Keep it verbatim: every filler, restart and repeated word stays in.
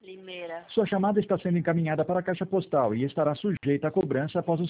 Limeira. Sua chamada está sendo encaminhada para a caixa postal e estará sujeita a cobrança após o